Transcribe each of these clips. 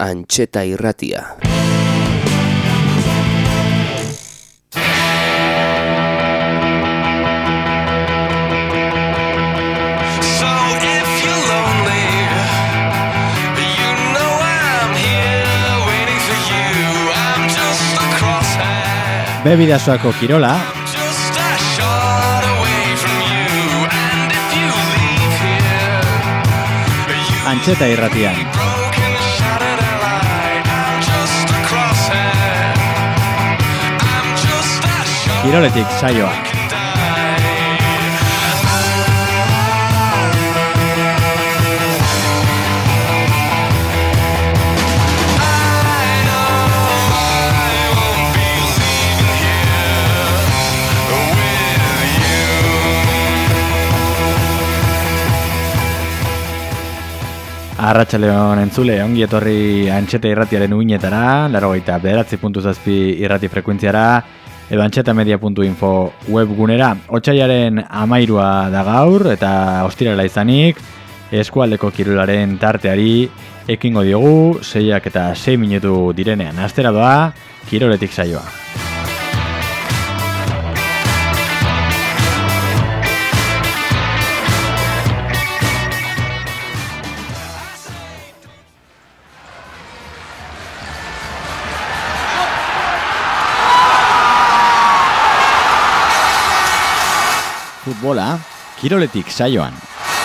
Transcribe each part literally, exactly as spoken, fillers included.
Antxeta Irratia. Bebidasoako kirola, Antxeta Irratian. Kiroletik saioa. Arratsaldeon entzule, ongi etorri Antxeta Irratiaren uinetara, laurogeita bederatzi puntu zazpi irrati frekuentziara, edo antxetamedia puntu info webgunera. Otsailaren hamairua da gaur, eta ostirala izanik, eskualdeko kirolaren tarteari ekingo diogu, seiak eta sei minutu direnean. Astera doa, kiroletik saioa. Futbola, kiroletik saioan.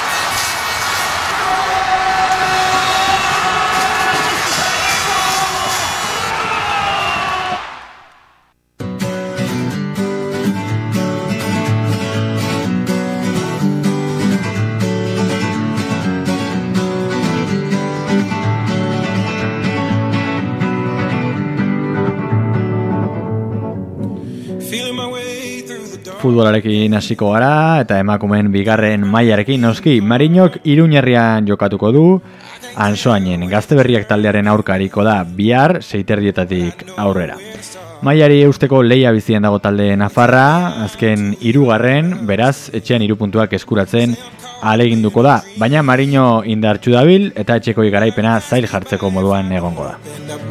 Futbolarekin hasiko gara eta emakumeen bigarren mailarekin noski. Marinok Iruñerrian jokatuko du, Ansoainen Gazteberriak taldearen aurka ariko da bihar seiterdietatik aurrera. Mailari eusteko leia bizian dago talde nafarra, azken hirugarren, beraz etxean hiru puntuak eskuratzen ahaleginduko da, baina Marino indartsu dabil eta etxekoi garaipena zail jartzeko moduan egongo da.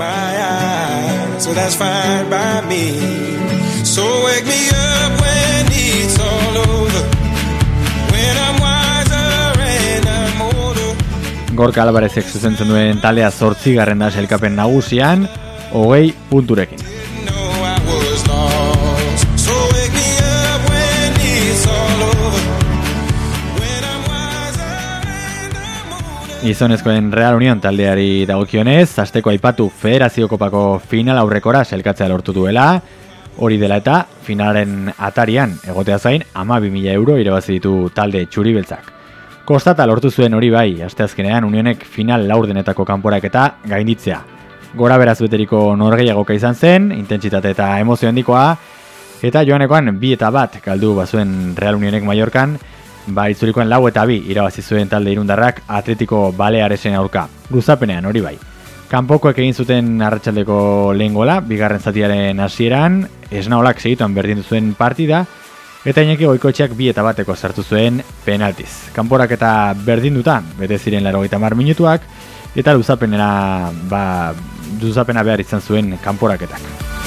So wake me up when it's all over, when I'm wiser and I'm older. Gorka Alvarezek zuzentzen duen taldea zortzigarren da sailkapen nagusian, hogei punturekin. Gizonezkoen Real Union taldeari dagokionez, asteko aipatu Federazio Kopako final aurrekora sailkatzea lortu duela. Hori dela eta, finalaren atarian, egotea zain, hamabi mila euro irabazi ditu talde txuri-beltzak. Kostata lortu zuen hori bai, asteazkenean Unionek final laurdenetako kanporaketa gainditzea. Gora beraz beteriko norgehiagoka izan zen, intentsitate eta emozio handikoa, eta joanekoan bi eta bat galdu bazuen Real Unionek Mallorcan, ba itzulikoen lau eta bi irabazi zuen talde irundarrak Atletico Balearesen aurka. Luzapenean hori bai. Kanpokoek egin zuten arratsaldeko lehen gola, bigarren zatiaren hasieran, Esnaolak segituan berdindu zuen partida, eta Iñaki Goikoetxeak bi eta bateko sartu zuen penaltiz. Kanporak eta berdinduta, bete ziren laurogeita hamar minutuak, eta luzapenera, ba, luzapena behar izan zuen kanporaketak.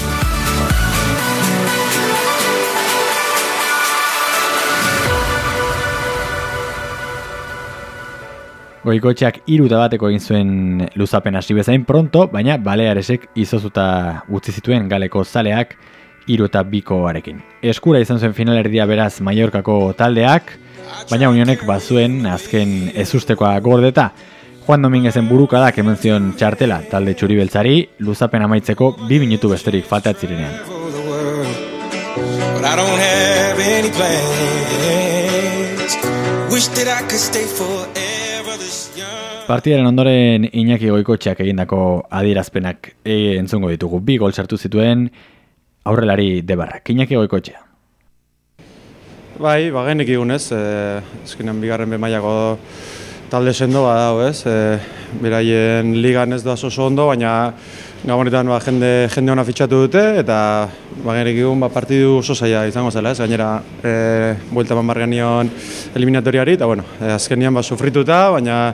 Goikoetxeak hiru eta bateko egin zuen luzapen hasi bezain pronto, baina Balearesek izozuta utzi zituen galeko zaleak hiru eta bikoarekin. Eskura izan zuen finalerdia beraz Mallorcako taldeak, baina Unionek bazuen azken ezustekoa gordeta. Juan Dominguezen burukadak eman zion txartela talde txuri-beltzari, luzapen amaitzeko bi minutu besterik falta zirenean. Partidaren ondoren Iñaki Goikoetxeak egindako adierazpenak e, entzungo ditugu. Bi gol sartu zituen aurrelari Debarrak. Iñaki Goikoetxea. Bai, bagenik igunez, eh, ezkenean bigarren bemaiako talde sendo badau, ez? Eh, beraien ligan ez da oso ondo, baina gabonetan ba, jende, jende ona fitxatu dute, eta bagenik igun ba, partidu oso zaila izango zela, ez? Gainera, eh, buelta eman barra nion eliminatoriari, eta bueno, eh, azkenian ba, sufrituta, baina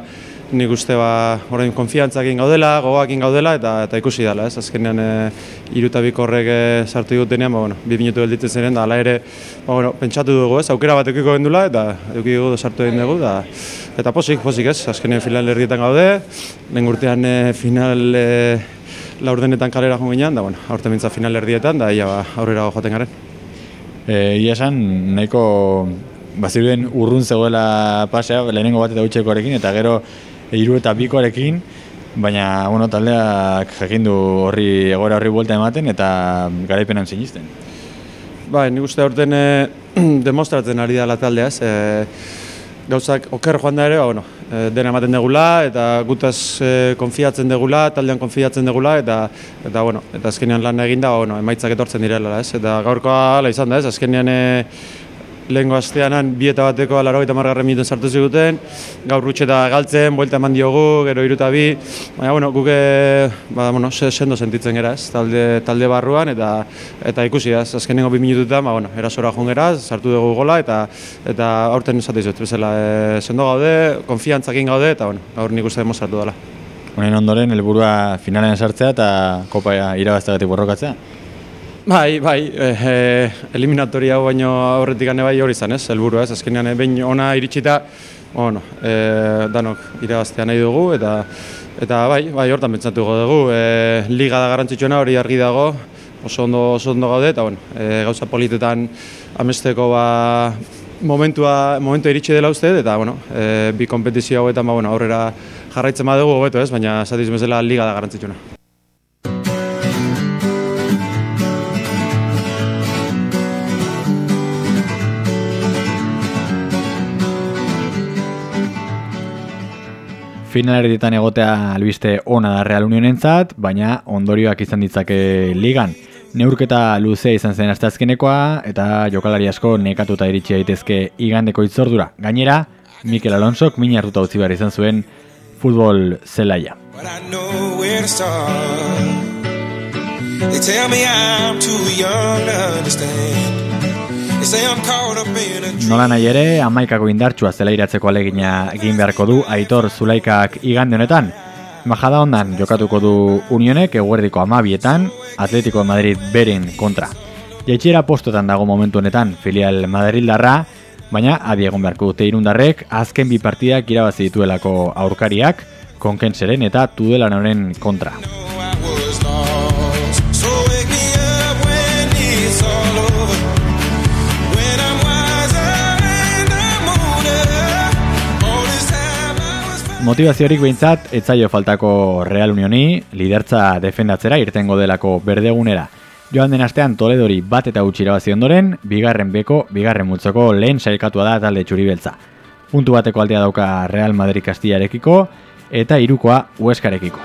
nik uste ba, orain konfiantzakin gaudela, gogoakin gaudela, eta eta ikusi dela, ez? Azkenean e, irutabik horrek e, sartu digutenean, ba, bueno, bi minutu gelditzen ziren, da, ala ere, ba, bueno, pentsatu dugu, ez? Aukera bat eukiko gendula, eta eduki dugu sartu egin dugu, da, eta posik, posik, ez? Azkenean final erdietan gaude, lehen urtean e, final e, laurdenetan kalera joan ginean, da, bueno, aurten mintza final erdietan, da, ia, ba, aurrera joaten garen. Egia esan, nahiko baziruden urrun zegoela pasea, lehenengo bat eta utxekoarekin, eta gero hiru eta bikoarekin, baina bueno, taldeak jakindu horri egoera horri buelta ematen eta garaipenan sinisten. Bai, nik uste aurten e, demostratzen ari dela taldea, ez? E, gauzak oker joan da ere, ba, bueno, e, dena ematen degula eta gutaz e, konfiatzen degula, taldean konfiatzen degula eta eta bueno, eta azkenean lan egin da, ba, bueno, emaitzak etortzen direla, ez? Eta gaurkoa hala izan da, ez? Azkenean e, lehengo asteanan bi eta bateko laurogeita hamargarren minutuen sartu ziguten, gaur rutxeta galtzen, buelta eman diogu, gero hiru eta bi, baina bueno, guk ba, bueno, sendo sentitzen gera, ez, talde, talde barruan, eta eta ikusi, ez, azkenengo bi minututan, ba, bueno, erasora joan gera, sartu dugu gola, eta eta aurten esate izut, bezala, e, sendo gaude, konfiantzakin gaude, eta bueno, gaur nik uste demostratu dela. Honen ondoren, helburua finalean sartzea eta kopa irabazteagatik borrokatzea? Bai, bai, e, e, eliminatoria hau baino aurretik ane bai hori izan, ez, helburua, ez, azkenean behin ona iritsita, bueno, e, danok irabaztea nahi dugu, eta eta bai, bai, hortan pentsatuko dugu, e, liga da garrantzitsuena, hori argi dago, oso ondo, oso ondo gaude, eta bueno, e, gauza politetan amesteko ba, momentua, momentua iritsi dela uste, eta bueno, e, bi kompetizio hauetan ba, bueno, aurrera jarraitzen badugu hobeto, ez, baina zatiz bezala liga da garrantzitsuena. Finalerdietan egotea albiste ona da Real Unionentzat, baina ondorioak izan ditzake ligan. Neurketa luzea izan zen asteazkenekoa eta jokalari asko nekatuta iritsi daitezke igandeko itzordura. Gainera, Mikel Alonsok min hartuta utzi behar izan zuen futbol zelaia. Nola nahi ere, hamaikako indartsua zelairatzeko alegina egin beharko du Aitor Zulaikak igande honetan. Majada ondan jokatuko du Unionek eguerdiko hamabietan Atletico Madrid beren kontra. Jaitsiera postotan dago momentu honetan filial madrildarra, baina adi egon beharko dute irundarrek azken bi partidak irabazi dituelako aurkariak, Konkenseren eta Tudelanoren kontra. Motivaziorik behintzat, etzaio faltako Real Unioni, lidertza defendatzera irtengo delako berdegunera. Joan den astean Toledori bat eta utzi irabazi ondoren, bigarren beko, bigarren multzoko lehen sailkatua da talde txuri-beltza. Puntu bateko aldea dauka Real Madrid Kastillarekiko eta hirukoa Hueskarekiko.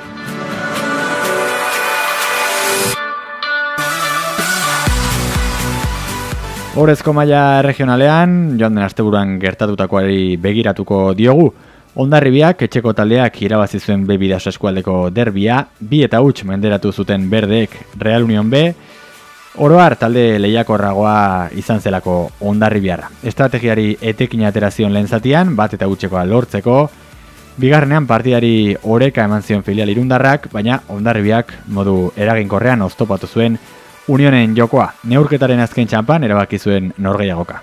Horezko maila regionalean, joan den asteburuan gertatutakoari begiratuko diogu. Hondarribiak etxeko taldeak irabazi zuen B Bidaso eskualdeko derbia, bi eta huts menderatu zuten berdeek Real Union B, oroar talde lehiakorragoa izan zelako Hondarribiarra. Estrategiari etekin aterazion lehen zatian, bat eta hutsekoa lortzeko, bigarrenean partidari oreka eman zion filial irundarrak, baina Hondarribiak modu eraginkorrean oztopatu zuen Unionen jokoa. Neurketaren azken txanpan erabaki zuen norgehiagoka.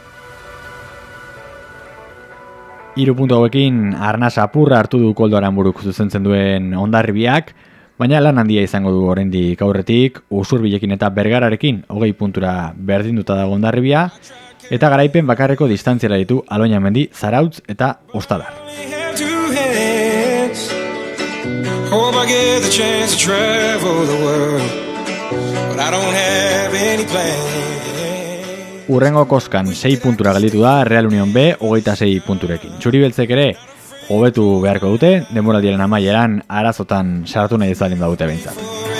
Hiru puntu hauekin arnasa apurra hartu du Koldo Aranburuk zuzentzen duen Hondarribiak, baina lan handia izango du oraindik aurretik, Usurbilekin eta Bergararekin hogei puntura berdinduta dago Hondarribia, eta garaipen bakarreko distantziara ditu Aloñamendi, Zarautz eta Ostadar. Urrengo koskan sei puntura gelditu da Real Union B hogeita sei punturekin. Txuri-beltzek ere hobetu beharko dute, denboraldiaren amaieran arazotan sartu nahi ezalin badute behintzat.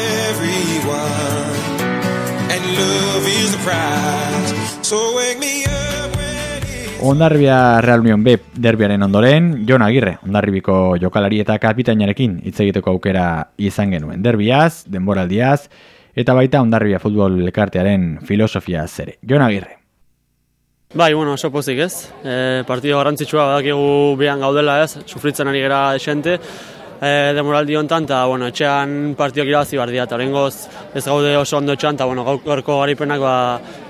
Hondarribia Real Union B derbiaren ondoren, Jon Agirre, Hondarribiko jokalari eta kapitainarekin hitz egiteko aukera izan genuen. Derbiaz, denboraldiaz, eta baita Hondarribia futbol elkartearen filosofiaz ere. Jon Agirre. Bai, bueno, oso pozik ez. E, partido garrantzitsua badakigu behan gaudela ez, sufritzen ari gara esente. E, demoraldi honetan, eta bueno, etxean partioak irabazi behar dira, eta horrengoz ez gaude oso ondo etxean, eta bueno, gaurko garaipenak ba,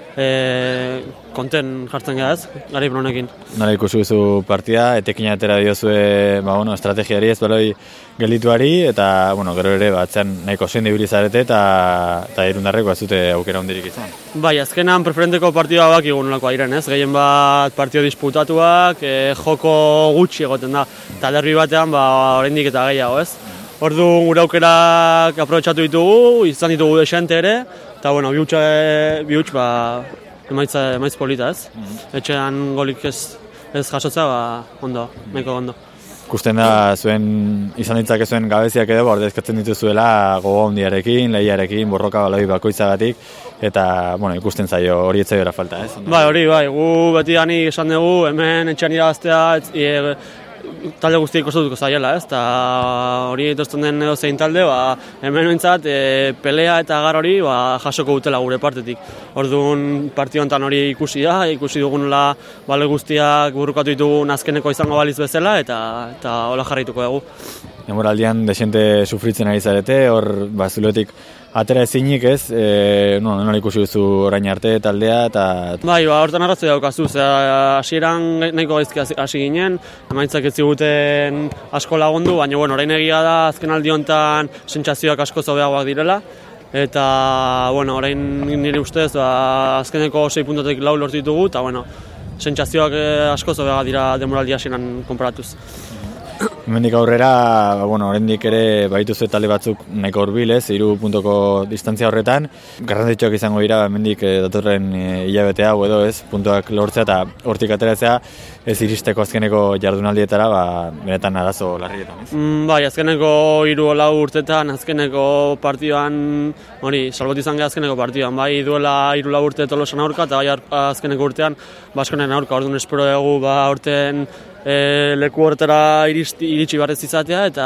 e, konten jartzen gara ez, garaipen honekin. Nola ikusi duzu partida, etekin atera diozue ba, bueno, estrategiari ez baloi geldituari, eta bueno, gero ere batzean nahiko zein ibili zarete eta, eta irundarreko ez dute aukera hondirik izan. Bai, azkenan preferenteko partida bak igun nolako airen ez, gehien bat partio disputatuak, e, joko gutxi egoten da, eta derbi batean ba, oraindik eta gehiago ez. Orduan gure aukerak aprobetxatu ditugu, izan ditugu desente ere, eta bueno, bi huts, bi huts ba, emaitza, emaitz polita ez. Mm-hmm. Etxean golik ez, ez jasotza, ba, ondo, nahiko ondo. Ikusten da zuen izan ditzake zuen gabeziak edo ordezkatzen dituzuela gogo handiarekin, lehiarekin, borroka baloi bakoitzagatik, eta bueno, ikusten zaio hori ez zaiola falta, ez? Bai, hori bai, gu beti gani esan dugu, hemen etxean irabaztea, e, talde guztiak kostatuko zaiela, ez? Ta hori etortzen den edo zein talde, ba, hemen ointzat e, pelea eta agar hori ba, jasoko dutela gure partetik. Orduan partio honetan hori ikusi da, ikusi dugunela bale guztiak burrukatu ditugun azkeneko izango baliz bezala, eta eta hola jarraituko dugu. Demoraldian desente sufritzen ari zarete, hor ba, zulotik atera ezinik ez, e, no, nola ikusi duzu orain arte taldea eta... Bai, ba, hortan arrazoi daukazu, hasieran nahiko gaizki hasi ginen, emaitzak ez ziguten asko lagundu, baina bueno, orain egia da azken aldi honetan sentsazioak asko hobeagoak direla, eta bueno, orain nire ustez ba, azkeneko sei puntotek lau lortu ditugu, eta bueno, sentsazioak asko hobeagoak dira demoraldi hasieran konparatuz. Hemendik aurrera, bueno, oraindik ere baituzue talde batzuk nahiko hurbil, ez, hiru puntoko distantzia horretan. Garrantzitsuak izango dira hemendik datorren hilabete hau edo, ez, puntuak lortzea eta hortik ateratzea ez iristeko azkeneko jardunaldietara, ba, benetan arazo larrietan, ez? Mm, bai, azkeneko hiru lau urtetan, azkeneko partioan, hori, salbot izan gara azkeneko partioan, bai duela hiru lau urte Tolosan aurka eta bai azkeneko urtean Baskonen aurka, orduan espero dugu ba aurten E, leku horretara iritsi barrez izatea eta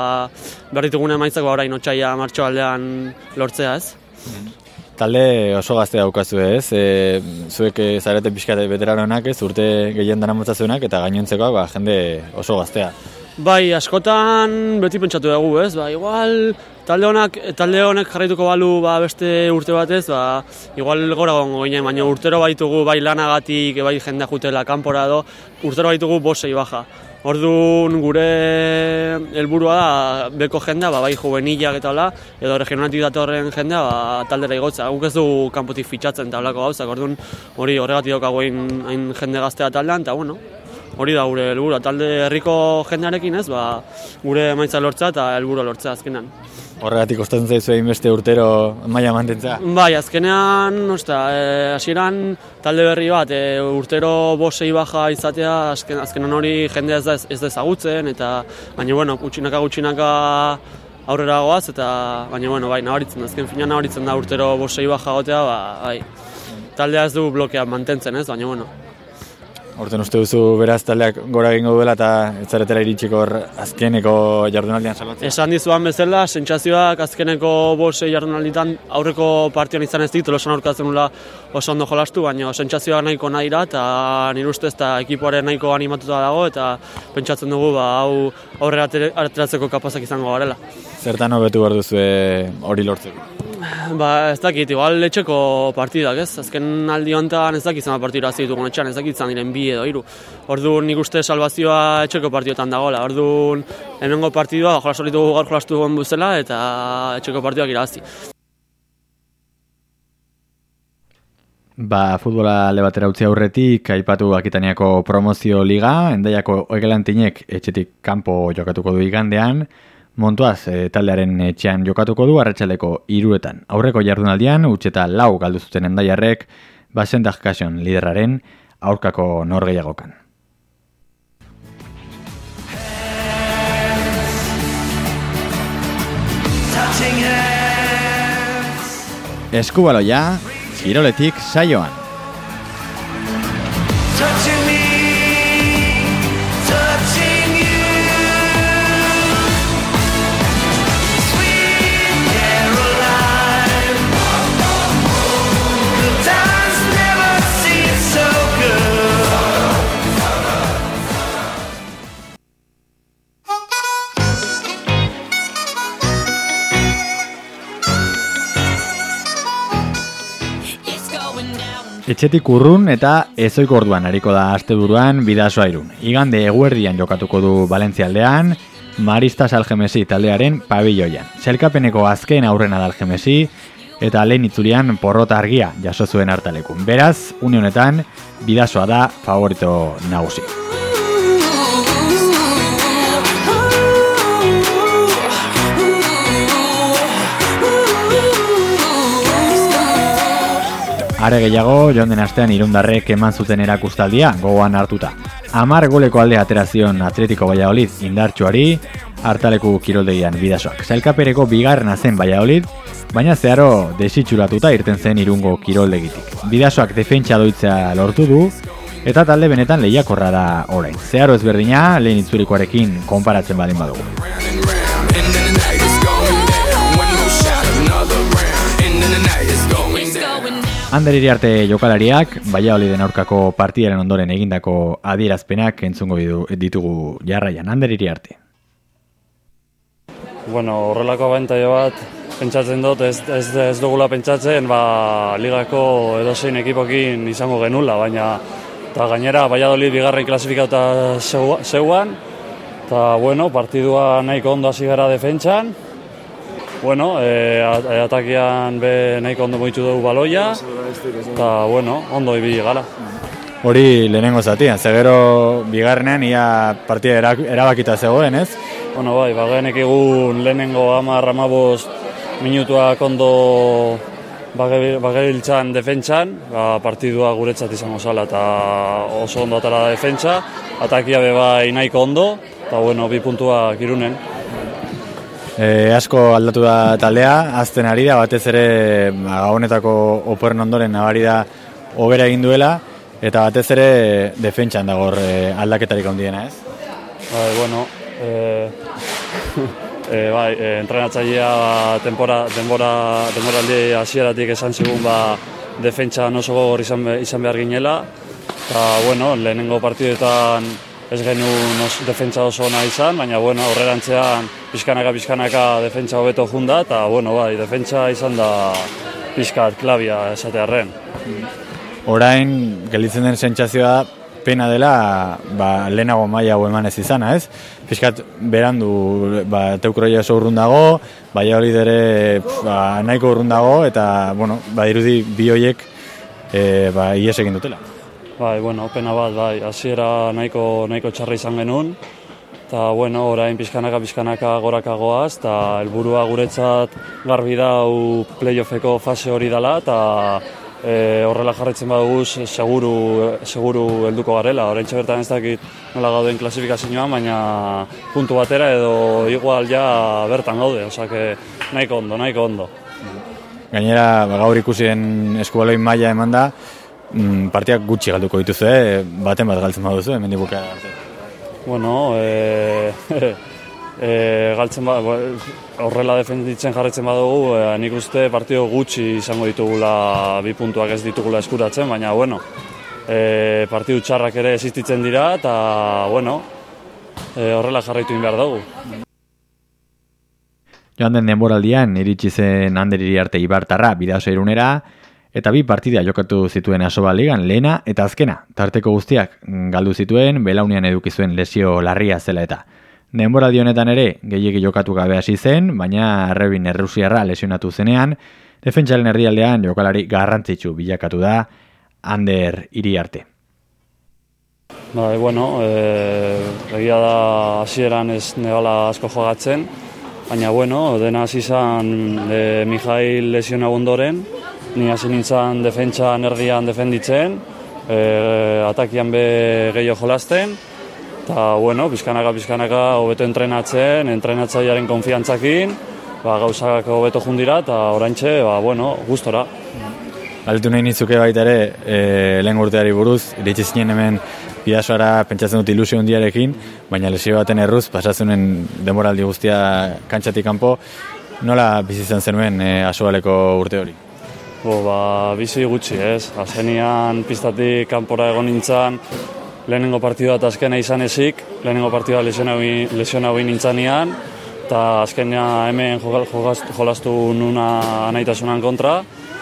behar ditugune emaitzak ba orain otsaila martxoaldean lortzea ez. Talde oso gazte daukazu ez, e, zuek zarete pixkate veteranonak ez, urte gehien daramatzazuenak eta gainontzekoak ba, jende oso gaztea. Bai, askotan beti pentsatu dugu ez, ba, igual talde honak, talde honek jarraituko balu ba, beste urte batez, ba, igual gora gongo ginen, baina urtero baitugu bai lanagatik, bai jendea jutela kanpora edo, urtero baitugu bosei baja. Orduan gure helburua da beko jendea, ba, bai juvenilak eta hola, edo regionatik datorren jendea ba, taldera igotza. Guk ez du kanpotik fitxatzen eta holako gauzak, orduan hori horregatik daukagu hain jende gaztea taldean, eta bueno, hori da gure helburua, talde herriko jendearekin ez, ba, gure emaitza lortza eta helburua lortzea azkenan. Horregatik kostatzen zaizu egin beste urtero maila mantentzea? Bai, azkenean, osta, e, hasieran talde berri bat, e, urtero bosei baja izatea, azken, azkenan hori jendea ez da, ez da ezagutzen, eta baina, bueno, gutxinaka gutxinaka aurrera goaz, eta baina, bueno, bai, nabaritzen, azken fina nabaritzen da urtero bosei baja gotea, ba, bai, taldea ez du blokean mantentzen ez, baina, bueno. Horten uste duzu beraz taldeak gora egingo duela eta ez zaretela iritsiko hor azkeneko jardunaldian salbatzea? Esan dizuan bezala, sentsazioak azkeneko bosei jardunalditan aurreko partioan izan ez dit, Tolosan aurkatzen nula oso ondo jolastu, baina sentsazioak nahiko nahi da eta nire ustez eta ekipoaren nahiko animatuta dago eta pentsatzen dugu ba, hau aurrera ateratzeko kapazak izango garela. Zertan hobetu behar duzu hori lortzeko? Ba, ez dakit, igual etxeko partidak, ez? Azken aldi honetan ez dakit zama partidura ditugun etxean, ez dakit zan diren bi edo hiru. Orduan nik uste salvazioa etxeko partioetan dagoela. Orduan hemengo partidua jolastu ditugu gaur jolastu dugun buzela eta etxeko partidak irabazi. Ba, futbola alde batera utzi aurretik aipatu Akitaniako promozio liga, Hendaiako Oegelantinek etxetik kanpo jokatuko du igandean. Montuaz e, taldearen etxean jokatuko du arratsaldeko hiruetan. Aurreko jardunaldian utxeta lau galdu zuten Hendaiarrek, Basendak Kasion liderraren aurkako norgehiagokan. Eskubaloia, kiroletik saioan. Good. Etxetik urrun eta ezoiko orduan hariko da asteburuan Bidasoa Irun. Igande eguerdian jokatuko du Valentzia aldean, Maristas Algemesi taldearen pabilloian. Sailkapeneko azken aurrena da Algemesi eta lehen itzulian porrota argia jaso zuen hartalekun. Beraz, une honetan Bidasoa da favorito nagusi. Are gehiago, joan den astean irundarrek eman zuten erakustaldia gogoan hartuta. Hamar goleko alde aterazion Atletico Valladolid indartsuari, hartaleku kiroldegian Bidasoak. Sailkapereko bigarrena zen Valladolid, baina zeharo desitxuratuta irten zen Irungo kiroldegitik. Bidasoak defentsa doitzea lortu du, eta talde benetan lehiakorra da orain. Zeharo ezberdina, lehen itzurikoarekin konparatzen badin badugu. Ander Iriarte jokalariak, Valladoliden aurkako partidaren ondoren egindako adierazpenak entzungo ditugu jarraian. Ander Iriarte. Bueno, horrelako abantaila bat pentsatzen dut, ez, ez, ez dugula pentsatzen, ba, ligako edozein ekipokin izango genula, baina eta gainera Valladolid bigarren klasifikauta zeuan, eta bueno, partidua nahiko ondo hasi gara defentsan. Bueno, e, atakian be nahiko ondo moitu dugu baloia, eta bueno, ondo ibili gara. Hori lehenengo zatian, zegero bigarrenean ia partida erabakita zegoen, ez? Bueno, bai, bagenek egun lehenengo hamar hamabost minutuak ondo bagebiltzan defentsan, ba, partidua guretzat izango zala, eta oso ondo atara da defentsa, atakia be bai nahiko ondo, eta bueno, bi puntuak Irunen. E, asko aldatu da taldea, azten ari da, batez ere gabonetako oporren ondoren nabari da hobera egin duela, eta batez ere defentsan dagor e, aldaketarik handiena, ez? Bai, bueno, e, e, bai, e, entrenatzailea denbora denbora denboraldi hasieratik esan zigun ba defentsan oso gogor izan, izan behar ginela, eta bueno, lehenengo partiduetan ez genuen defentsa oso ona izan, baina bueno, aurrerantzean pixkanaka pixkanaka defentsa hobeto junda, eta bueno, bai, defentsa izan da pixkat klabia esatearren. Orain, gelditzen den sentsazioa pena dela, ba, lehenago maila hau eman ez izana, ez? Pixkat berandu, ba, teukroia oso urrun dago, Valladolid ere ba, nahiko urrun dago, eta bueno, ba, irudi bi horiek e, ba, ies egin dutela. Bai, bueno, pena bat, bai, hasiera nahiko, nahiko txarra izan genuen, eta, bueno, orain pixkanaka, pixkanaka goraka goaz, eta helburua guretzat garbi dau playoffeko fase hori dela, eta e, horrela jarraitzen badugu seguru, seguru helduko garela. Oraintxe bertan ez dakit nola gauden klasifikazioan, baina puntu batera edo igual ja bertan gaude, osake nahiko ondo, nahiko ondo. Gainera, gaur ikusien eskubaloin maila eman da, partiak gutxi galduko dituzu, eh? Baten bat galtzen baduzu, hemendik bukaera arte. Bueno, e, e, galtzen bat, horrela defenditzen jarraitzen badugu, e, nik uste partido gutxi izango ditugula, bi puntuak ez ditugula eskuratzen, baina, bueno, e, partidu txarrak ere existitzen dira, eta, bueno, e, horrela jarraitu behar dugu. Joan den denboraldian, iritsi zen Ander Iriarte Ibartarra Bidasoa Irunera, eta bi partida jokatu zituen Asobal Ligan, lehena eta azkena. Tarteko guztiak galdu zituen, belaunian eduki zuen lesio larria zela eta. Denboraldi honetan ere, gehiegi jokatu gabe hasi zen, baina Errebin errusiarra lesionatu zenean, defentsaren erdialdean jokalari garrantzitsu bilakatu da Ander Iriarte. Bai, bueno, e, egia da hasieran ez nebala asko jogatzen, baina, bueno, dena hasi izan e, Mijail lesionatu ondoren, ni hasi nintzen defentsan erdian defenditzen, e, atakian be gehiago jolasten, eta, bueno, pizkanaka, pizkanaka hobeto entrenatzen, entrenatzailearen konfiantzakin, ba, gauzak hobeto jundira, eta oraintxe, ba, bueno, gustora. Galdetu nahi nitzuke baita ere, e, lehen urteari buruz, iritsi zinen hemen Bidasoara pentsatzen dut ilusio hundiarekin, baina lesio baten erruz, pasazunen denboraldi guztia kantxatik kanpo, nola bizi izan zenuen e, Asobaleko urte hori? Bo, ba, bizi gutxi, ez? Azkenian piztatik kanpora egon nintzen, lehenengo partidua eta azkena izan ezik, lehenengo partidua lesionau nintzanean, eta azkenia hemen jolastu nuna anaitasunan kontra,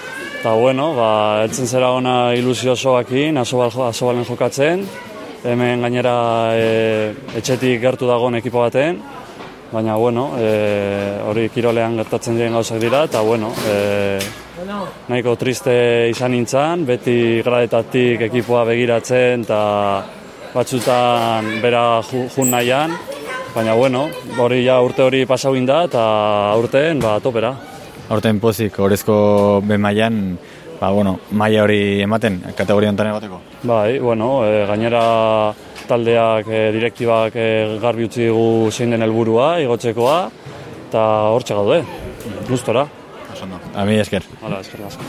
Eta, bueno, ba, eltzen zera ona ilusio osoakin, asobal, asobalen jokatzen, hemen gainera e, etxetik gertu dagoen ekipo baten, baina, bueno, e, hori kirolean gertatzen diren gauzak dira, eta, bueno, e, nahiko triste izan nintzen, beti gradetatik ekipoa begiratzen, eta batzutan bera jun nahian, baina, bueno, hori ja urte hori pasau da, eta urteen, ba, topera. Aurten pozik, horrezko be mailan, ba, bueno, maila hori ematen, kategoria honetan egoteko? Bai, bueno, e, gainera taldeak, e, direktibak e, garbi utzi dugu zein den helburua, igotzekoa, eta hortxe gaude, gustora. Osondo. Ami esker. Hala, esker asko.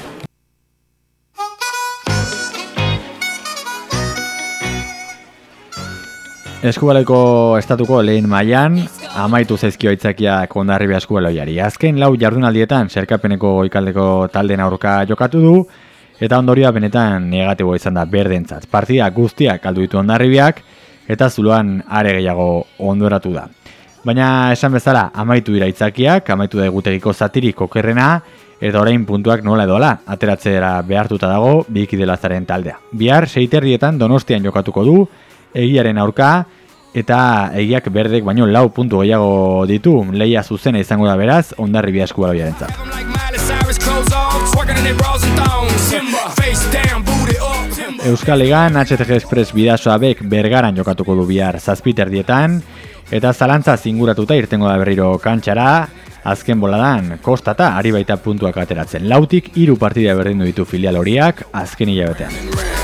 Eskubaloiko estatuko lehen mailan amaitu zaizkio aitzakiak Hondarribia Eskubaloiari. Azken lau jardunaldietan zerkapeneko ikaldeko taldeen aurka jokatu du, eta ondorioa benetan negatibo izan da berdentzat. Partida guztiak galdu ditu Hondarribiak, eta zuloan are gehiago ondoratu da. Baina esan bezala amaitu dira aitzakiak, amaitu da egutegiko zatirik okerrena, eta orain puntuak nola edola, ateratzera behartuta dago Biki de Lazaren taldea. Bihar seiterrietan Donostian jokatuko du, egiaren aurka, eta egiak berdek baino lau puntu gehiago ditu, lehia zuzena izango da beraz, Hondarribia Eskubaloiarentzat. Euskal Ligan H T G Express Bidasoa bek Bergaran jokatuko du bihar zazpiterdietan, eta zalantza zinguratuta irtengo da berriro kantxara, azken boladan kostata ari baita puntuak ateratzen. Lautik hiru partida berdindu ditu filial horiak azken hilabetean.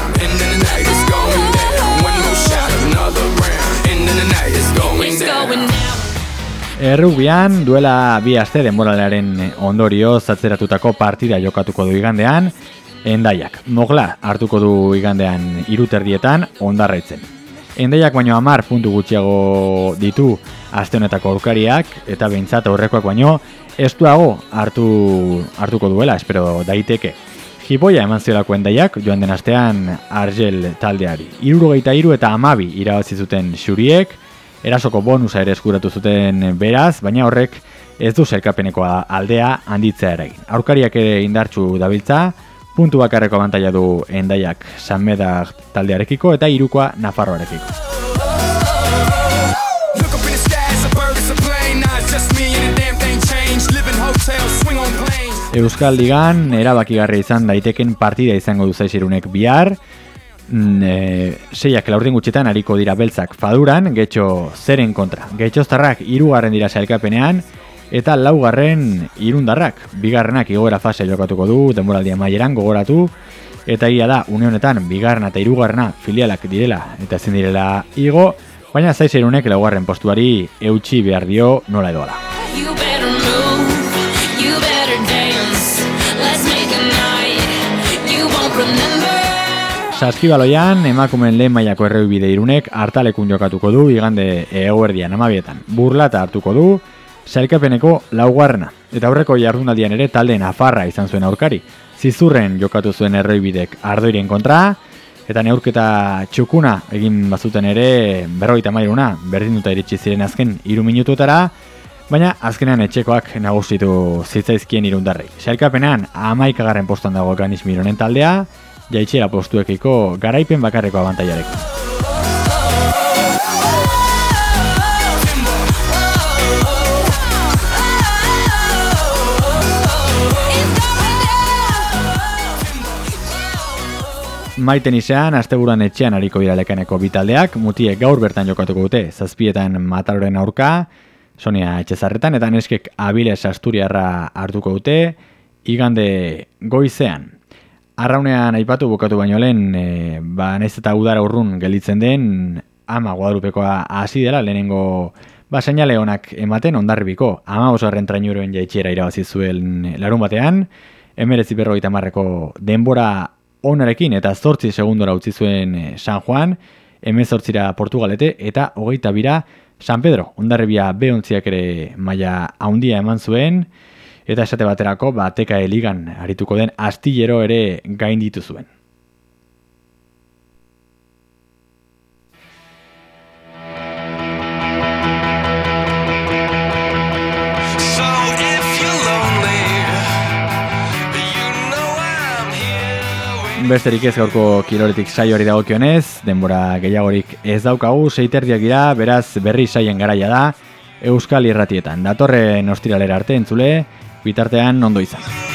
Errugbian duela bi aste denboralearen ondorioz atzeratutako partida jokatuko du igandean, Endaiak. Mogla hartuko du igandean hiruterdietan Hondarraitzen. Endaiak baino hamar puntu gutxiago ditu aste honetako aurkariak, eta behintzat aurrekoak baino estuago hartu hartuko duela, espero daiteke. Jipoia eman ziolako Endaiak joan den astean Argel taldeari. hirurogeita hiru eta hamabi irabazi zuten xuriek, erasoko bonusa ere eskuratu zuten beraz, baina horrek ez du sailkapeneko aldea handitzea eragin. Aurkariak ere indartsu dabiltza, puntu bakarreko abantaila du Endaiak Sanmeda taldearekiko eta hirukoa Nafarroarekiko. Euskal Ligan erabakigarria izan daiteken partida izango du Zaizirunek bihar. E, seiak laurden gutxetan hariko dira beltzak Faduran, Getxo zeren kontra. Getxoztarrak hirugarren dira sailkapenean, eta laugarren irundarrak. Bigarrenak igoera fase jokatuko du, denboraldia maieran gogoratu, eta egia da, une honetan, bigarrena eta hirugarrena filialak direla, eta ezin direla igo, baina Zaizirunek laugarren postuari eutxi behar dio nola edoala. Saskibaloian, emakumeen lehen mailako erreubide irunek hartalekun jokatuko du igande eguerdian amabietan. Burlata hartuko du, sailkapeneko laugarrena. Eta aurreko jardunaldian ere talde nafarra izan zuen aurkari. Zizurren jokatu zuen erreubidek ardoirien kontra, eta neurketa txukuna egin bazuten ere berrogeita hamairuna berdinduta iritsi ziren azken hiru minutuetara, baina azkenean etxekoak nagusitu zitzaizkien irundarrei. Sailkapenean hamaikagarren postan dago Ganis Mironen taldea, jaitxera postuekiko garaipen bakarreko abantailarekin. Maiten izean, asteburuan etxean hariko dira lekaneko bitaldeak, mutiek gaur bertan jokatuko dute, zazpietan Mataroren aurka, Sonia Etxezarretan, eta neskek Abiles Asturiarra hartuko dute, igande goizean. Arraunean aipatu bukatu baino lehen, e, ba, nahiz eta udara urrun gelditzen den, ama Guadalupekoa hasi dela, lehenengo ba, seinale honak ematen Hondarribiko, ama osgarren trainuroen jaitxera irabazi zuen larun batean, emeretzi berrogeita hamarreko denbora onarekin eta zortzi segundora utzi zuen San Juan, hemezortzira Portugalete eta hogeita bira San Pedro. Hondarribia be ontziak ere maila handia eman zuen, eta esate baterako ba, T K E Ligan arituko den astillero ere gainditu zuen. besterik ez gaurko kiroletik saioari dagokionez, denbora gehiagorik ez daukagu, seiterdiak dira, beraz berri saien garaia da, Euskal Irratietan. Datorren ostiralera arte entzule, bitartean ondo izan.